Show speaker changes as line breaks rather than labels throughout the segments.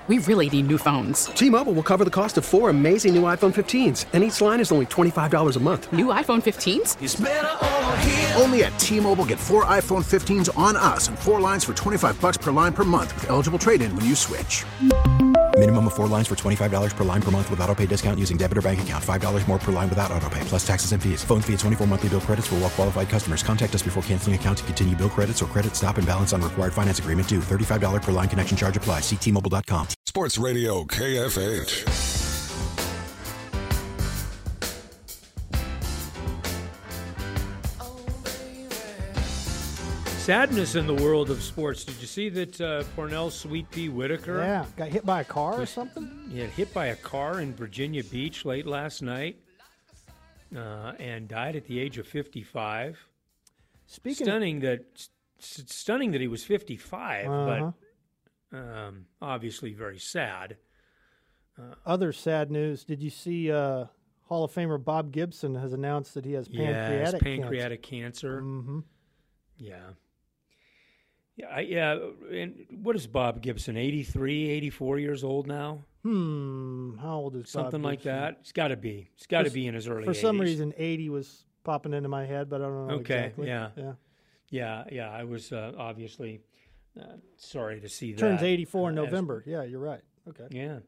we really need new phones.
T-Mobile will cover the cost of 4 amazing new iPhone 15s, and each line is only $25 a month.
New iPhone 15s?
It's better over here.
Only at T-Mobile, get 4 iPhone 15s on us and 4 lines for $25 per line per month with eligible trade-in when you switch.
Minimum of 4 lines for $25 per line per month with autopay discount using debit or bank account. $5 more per line without autopay, plus taxes and fees. Phone fee at 24 monthly bill credits for well-qualified customers. Contact us before canceling account to continue bill credits or credit stop and balance on required finance agreement due. $35 per line connection charge applies. See T-Mobile.com.
Sports Radio KFH.
Sadness in the world of sports. Did you see that Cornell Sweet Pea Whitaker
got hit by a car or something?
He had hit by a car in Virginia Beach late last night and died at the age of 55. Stunning that he was 55, but obviously very sad.
Other sad news. Did you see Hall of Famer Bob Gibson has announced that he has pancreatic cancer? Mm-hmm.
Yeah. Yeah. And what is Bob Gibson? 83, 84 years old now?
How old is Bob
Something like
Gibson?
that. It's got to be. It's got to be in his early 80s.
For some reason, 80 was popping into my head, but I don't know exactly.
Yeah. I was obviously sorry to see that.
Turns 84 in November. Yeah, you're right. Okay.
Yeah.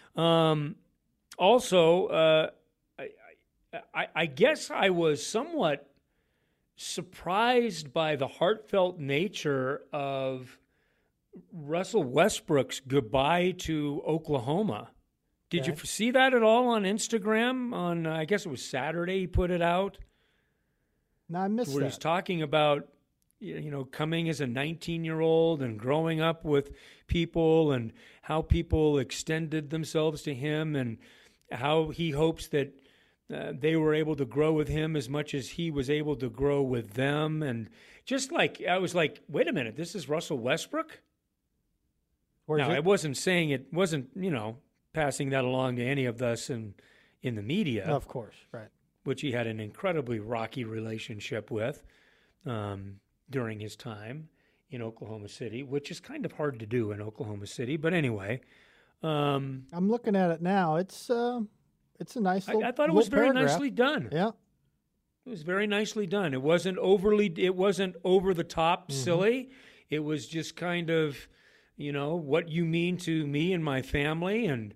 Also, I guess I was somewhat surprised by the heartfelt nature of Russell Westbrook's goodbye to Oklahoma. Did you see that at all on Instagram? On I guess it was Saturday he put it out.
No, I missed
where
that.
He's talking about coming as a 19-year-old and growing up with people and how people extended themselves to him and how he hopes that they were able to grow with him as much as he was able to grow with them. And just like, I was like, wait a minute, this is Russell Westbrook? Now, I wasn't saying it, wasn't, passing that along to any of us in the media.
Of course, right.
Which he had an incredibly rocky relationship with during his time in Oklahoma City, which is kind of hard to do in Oklahoma City. But anyway.
I'm looking at it now. It's a nice little
I thought it was very
paragraph.
nicely done.
Yeah.
It was very nicely done. It wasn't over the top silly. It was just kind of, what you mean to me and my family. And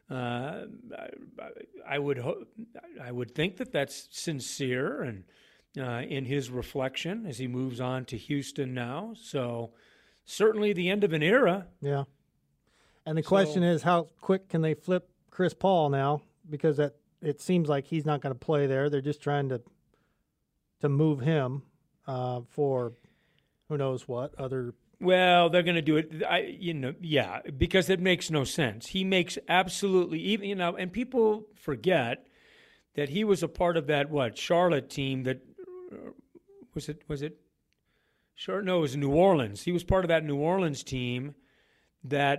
I would think that that's sincere and in his reflection as he moves on to Houston now. So certainly the end of an era.
Yeah. And the question is, how quick can they flip Chris Paul now? Because it seems like he's not going to play there. They're just trying to move him for who knows what other.
Well, they're going to do it. Because it makes no sense. He makes absolutely and people forget that he was a part of that Charlotte team that was it? Charlotte? No, it was New Orleans. He was part of that New Orleans team that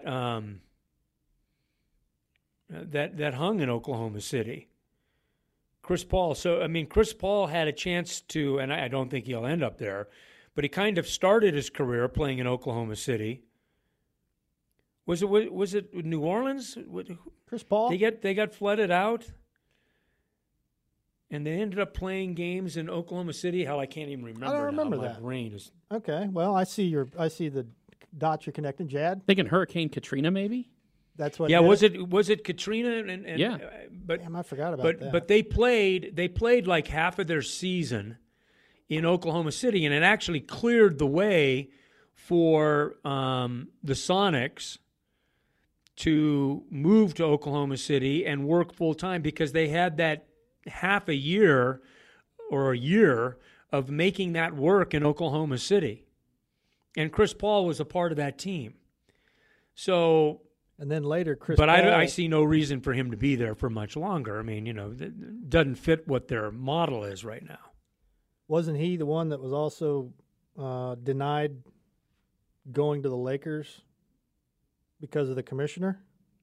that hung in Oklahoma City. Chris Paul. So, Chris Paul had a chance to, and I don't think he'll end up there, but he kind of started his career playing in Oklahoma City. Was it New Orleans?
Chris Paul?
They got flooded out, and they ended up playing games in Oklahoma City. Hell, I can't even remember.
I don't remember
now.
that.
My brain is
okay. Well, I see the dots you're connecting, Jad.
Thinking Hurricane Katrina, maybe.
That's what.
Yeah, was it Katrina? And
yeah,
but
damn, I forgot about that.
But they played like half of their season in Oklahoma City, and it actually cleared the way for the Sonics to move to Oklahoma City and work full time because they had that half a year or a year of making that work in Oklahoma City, and Chris Paul was a part of that team. So.
And then later, Chris
But
Paul,
I see no reason for him to be there for much longer. It doesn't fit what their model is right now.
Wasn't he the one that was also denied going to the Lakers because of the commissioner?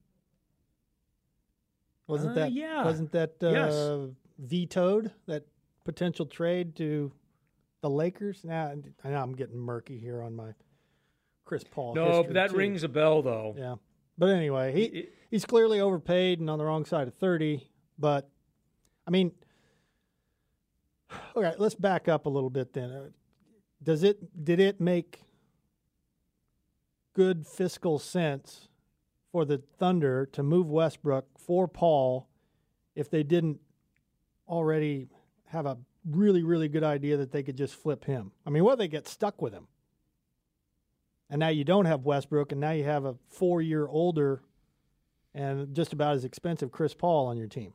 Wasn't that
yes.
Vetoed, that potential trade to the Lakers? Now I know I'm getting murky here on my Chris Paul.
No, but that rings a bell, though.
Yeah. But anyway, he's clearly overpaid and on the wrong side of 30. But, I mean, okay, let's back up a little bit then. Did it make good fiscal sense for the Thunder to move Westbrook for Paul if they didn't already have a really, really good idea that they could just flip him? I mean, what if they get stuck with him? And now you don't have Westbrook, and now you have a 4-year older and just about as expensive Chris Paul on your team.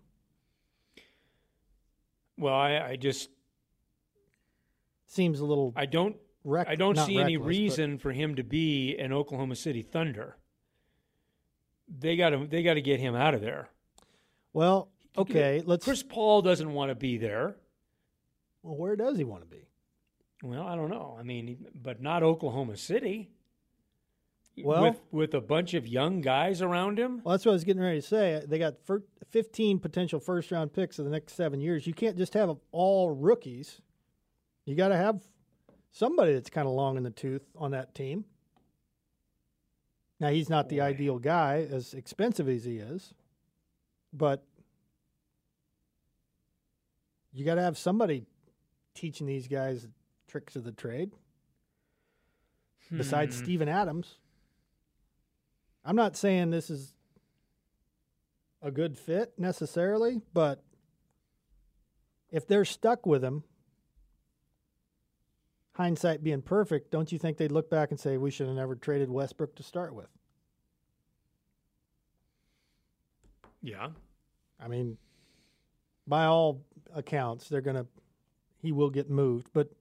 Well, I just
seems a little.
I don't see any reason for him to be an Oklahoma City Thunder. They got to get him out of there.
Well, okay,
Chris Paul doesn't want to be there.
Well, where does he want to be?
Well, I don't know. I mean, but not Oklahoma City.
Well,
with a bunch of young guys around him.
Well, that's what I was getting ready to say. They got 15 potential first-round picks in the next 7 years. You can't just have all rookies. You got to have somebody that's kind of long in the tooth on that team. Now, he's not the ideal guy, as expensive as he is, but you got to have somebody teaching these guys tricks of the trade besides Steven Adams. I'm not saying this is a good fit necessarily, but if they're stuck with him, hindsight being perfect, don't you think they'd look back and say, we should have never traded Westbrook to start with?
Yeah.
I mean, by all accounts, he will get moved. But,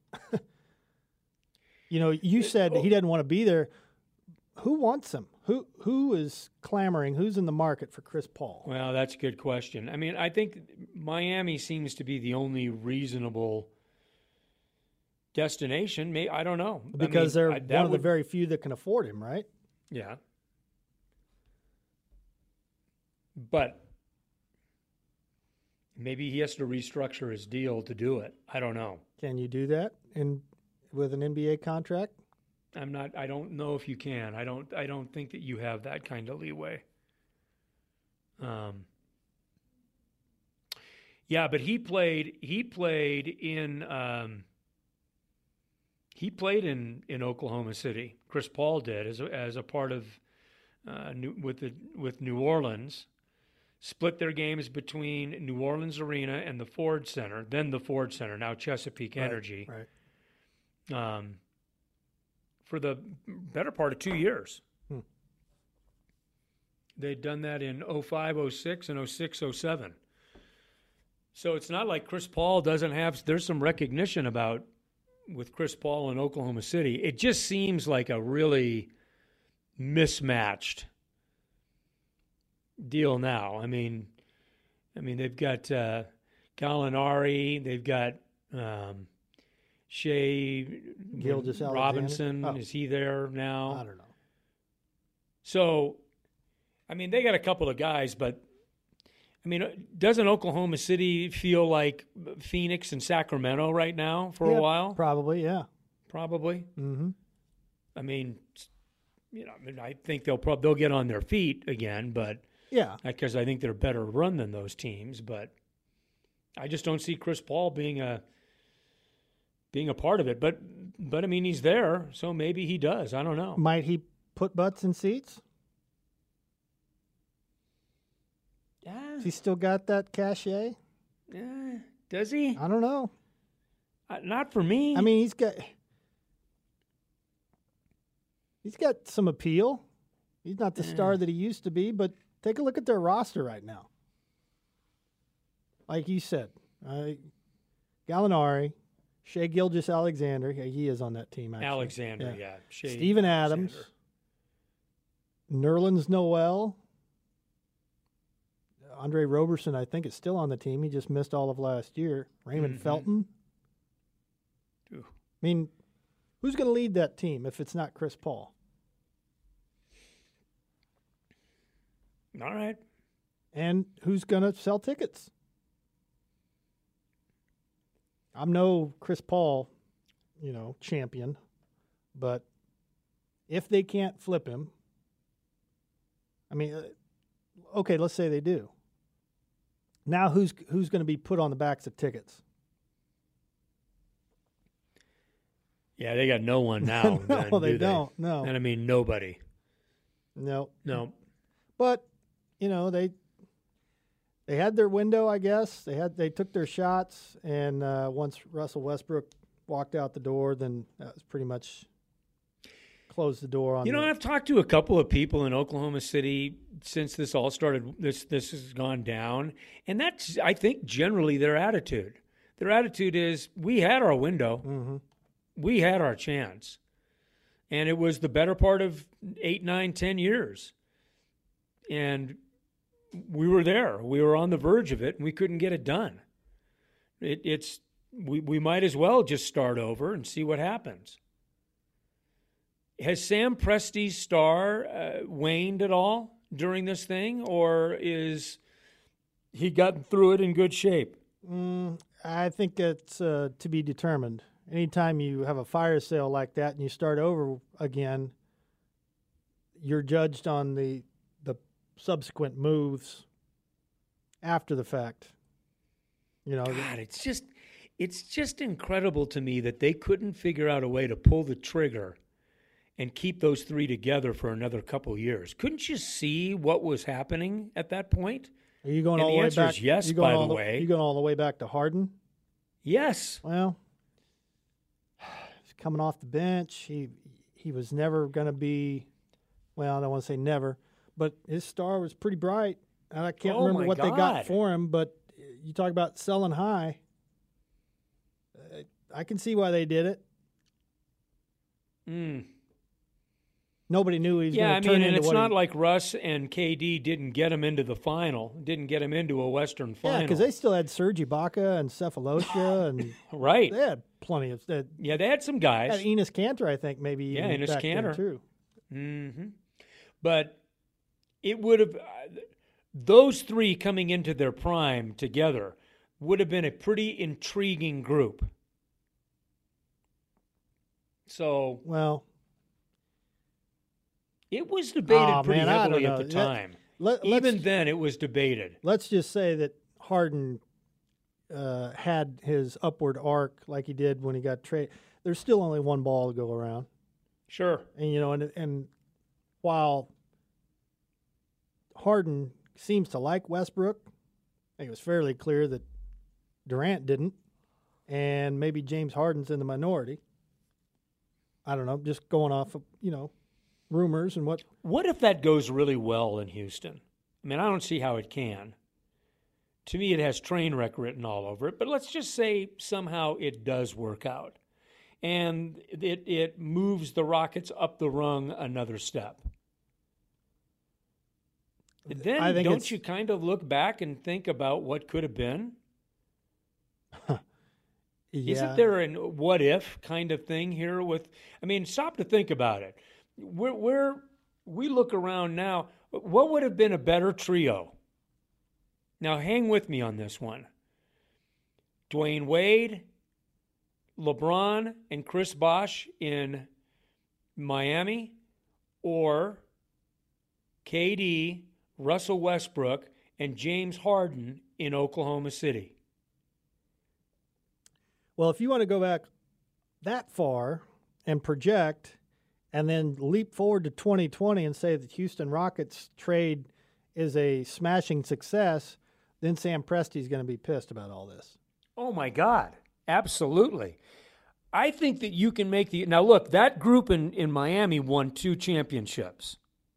you said he doesn't want to be there. Who wants him? Who is clamoring? Who's in the market for Chris Paul?
Well, that's a good question. I mean, I think Miami seems to be the only reasonable destination. I don't know.
Because they're one of the very few that can afford him, right?
Yeah. But maybe he has to restructure his deal to do it. I don't know.
Can you do that with an NBA contract?
I don't know if you can. I don't think that you have that kind of leeway. Yeah, but he played in Oklahoma City. Chris Paul did as a part of with New Orleans. Split their games between New Orleans Arena and the Ford Center, then the Ford Center, now Chesapeake Energy.
Right.
For the better part of 2 years. They'd done that in 05, 06, and 06, 07. So it's not like Chris Paul doesn't have – there's some recognition with Chris Paul in Oklahoma City. It just seems like a really mismatched deal now. I mean they've got Gallinari, they've got Shea Robinson. Is he there now?
I don't know.
So, they got a couple of guys, but doesn't Oklahoma City feel like Phoenix and Sacramento right now for a while?
Probably, yeah.
Probably.
Mm-hmm.
I think they'll get on their feet again, but
yeah,
because I think they're better run than those teams, but I just don't see Chris Paul being a part of it. But he's there, so maybe he does. I don't know.
Might he put butts in seats?
Yeah.
Has he still got that cachet?
Does he?
I don't know.
Not for me.
He's got some appeal. He's not the star that he used to be, but take a look at their roster right now. Like you said, Gallinari, Shea Gilgeous-Alexander. Yeah, he is on that team, actually.
Alexander, yeah.
Steven Adams. Nerlens Noel. Andre Roberson, I think, is still on the team. He just missed all of last year. Raymond Felton.
Ooh.
Who's going to lead that team if it's not Chris Paul?
All right.
And who's going to sell tickets? I'm no Chris Paul, champion, but if they can't flip him, I mean, okay, let's say they do. Now who's going to be put on the backs of tickets?
Yeah, they got no one now.
No, they don't. No.
And I mean, nobody.
No.
But,
they had their window, I guess. They took their shots, and once Russell Westbrook walked out the door, then that was pretty much closed the door on.
I've talked to a couple of people in Oklahoma City since this all started. This has gone down, and that's, I think, generally their attitude. Their attitude is, we had our window, we had our chance, and it was the better part of 8, 9, 10 years, and we were there. We were on the verge of it, and we couldn't get it done. We might as well just start over and see what happens. Has Sam Presti's star waned at all during this thing, or is he gotten through it in good shape?
I think it's to be determined. Anytime you have a fire sale like that and you start over again, you're judged on the subsequent moves after the fact.
God, it's just incredible to me that they couldn't figure out a way to pull the trigger and keep those three together for another couple of years. Couldn't you see what was happening at that point?
Are you going all the way back?
The answer is yes, by the way.
You going all the way back to Harden?
Yes.
Well, he's coming off the bench. He was never going to be, well, I don't want to say never, but his star was pretty bright. And I can't remember what they got for him, but you talk about selling high. I can see why they did it. Nobody knew he was going to turn into
and it's
what
not like Russ and KD didn't get him into the final, didn't get him into a Western final.
Yeah, because they still had Serge Ibaka and Cephalosha and
right.
They had plenty of. They
had some guys.
Had Enes Kanter, I think, maybe.
Yeah,
even
Enes
back
Kanter
then too.
But it would have those three coming into their prime together would have been a pretty intriguing group. So it was debated pretty heavily at the time. Even then, it was debated.
Let's just say that Harden had his upward arc like he did when he got traded. There's still only one ball to go around.
Sure.
And and while Harden seems to like Westbrook, I think it was fairly clear that Durant didn't, and maybe James Harden's in the minority. I don't know, just going off of, rumors and what.
What if that goes really well in Houston? I mean, I don't see how it can. To me, it has train wreck written all over it, but let's just say somehow it does work out. And it moves the Rockets up the rung another step. Then don't you kind of look back and think about what could have been?
Yeah.
Isn't there a what if kind of thing here stop to think about it. We look around now, what would have been a better trio? Now hang with me on this one. Dwayne Wade, LeBron, and Chris Bosh in Miami, or KD, Russell Westbrook, and James Harden in Oklahoma City.
Well, if you want to go back that far and project and then leap forward to 2020 and say that Houston Rockets trade is a smashing success, then Sam Presti's going to be pissed about all this.
Oh, my God. Absolutely. I think that you can make now, look, that group in Miami won 2 championships.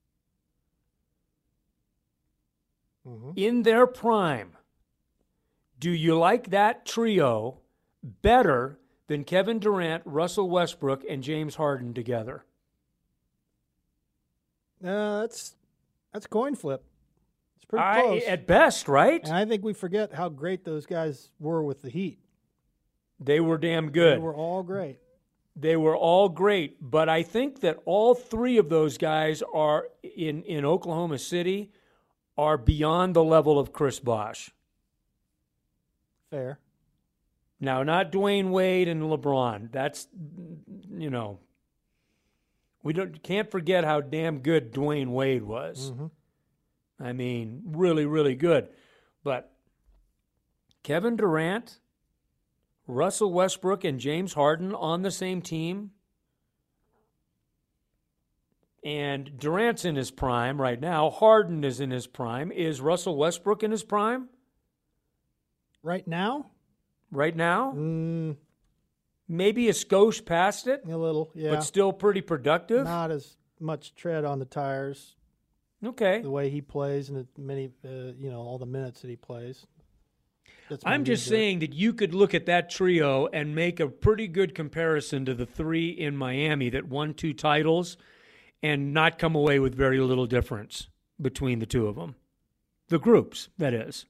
In their prime. Do you like that trio better than Kevin Durant, Russell Westbrook, and James Harden together?
That's a coin flip. It's pretty close.
At best, right?
And I think we forget how great those guys were with the Heat.
They were damn good.
They were all great.
They were all great, but I think that all 3 of those guys are in Oklahoma City are beyond the level of Chris Bosh.
Fair.
Now, not Dwayne Wade and LeBron. That's, we can't forget how damn good Dwayne Wade was. I mean, really, really good. But Kevin Durant, Russell Westbrook, and James Harden on the same team. And Durant's in his prime right now. Harden is in his prime. Is Russell Westbrook in his prime?
Right now?
Right now? Maybe a skosh past it.
A little, yeah.
But still pretty productive.
Not as much tread on the tires.
Okay.
The way he plays and all the minutes that he plays.
I'm just saying that you could look at that trio and make a pretty good comparison to the three in Miami that won 2 titles and not come away with very little difference between the two of them. The groups, that is.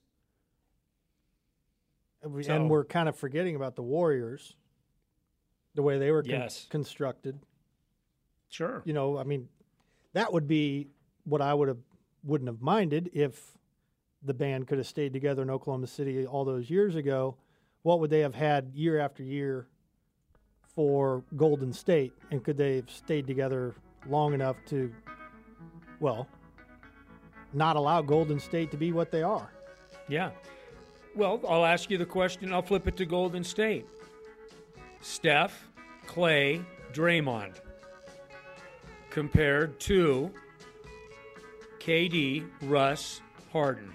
And we're kind of forgetting about the Warriors, the way they were constructed.
Sure.
That would be what I wouldn't have minded if the band could have stayed together in Oklahoma City all those years ago. What would they have had year after year for Golden State? And could they have stayed together long enough to, not allow Golden State to be what they are?
Yeah. Well, I'll ask you the question. I'll flip it to Golden State. Steph, Clay, Draymond compared to KD, Russ, Harden.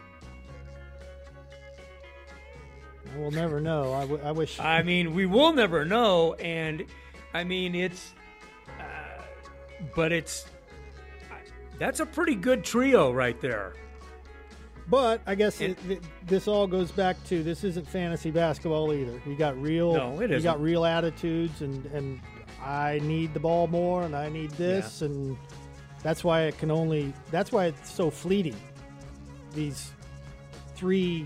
We'll never know. I wish.
I mean, we will never know, and I mean that's a pretty good trio right there.
But I guess this all goes back to this isn't fantasy basketball either. You got real.
No, it isn't.
You got real attitudes, and I need the ball more, and I need this, and that's why that's why it's so fleeting. These 3,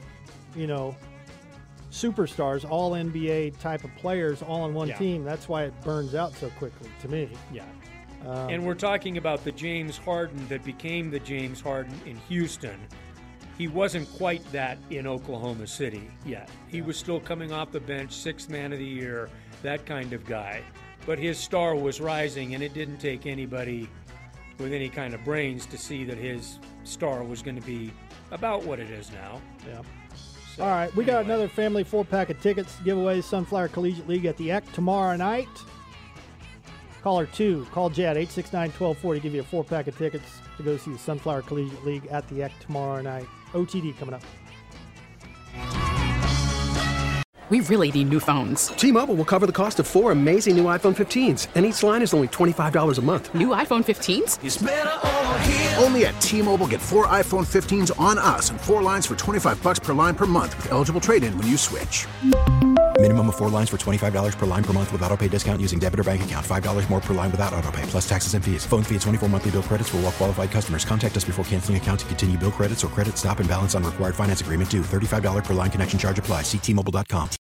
superstars, all NBA type of players, all on one team. That's why it burns out so quickly to me.
Yeah. And we're talking about the James Harden that became the James Harden in Houston. He wasn't quite that in Oklahoma City yet. He was still coming off the bench, 6th man of the year, that kind of guy. But his star was rising, and it didn't take anybody with any kind of brains to see that his star was going to be about what it is now.
Yeah. So, all right, we got another family 4-pack of tickets to give away Sunflower Collegiate League at the ECK tomorrow night. Caller 2, call Jed, 869-1240, give you a 4-pack of tickets to go see the Sunflower Collegiate League at the ECK tomorrow night. OTD coming up.
We really need new phones.
T-Mobile will cover the cost of 4 amazing new iPhone 15s, and each line is only $25 a month.
New iPhone 15s?
It's better over here. Only at T-Mobile, get 4 iPhone 15s on us and 4 lines for $25 per line per month with eligible trade-in when you switch.
Minimum of 4 lines for $25 per line per month with autopay discount using debit or bank account. $5 more per line without autopay, plus taxes and fees. Phone fee at 24 monthly bill credits for well-qualified customers. Contact us before canceling account to continue bill credits or credit stop and balance on required finance agreement due. $35 per line connection charge applies. See T-Mobile.com.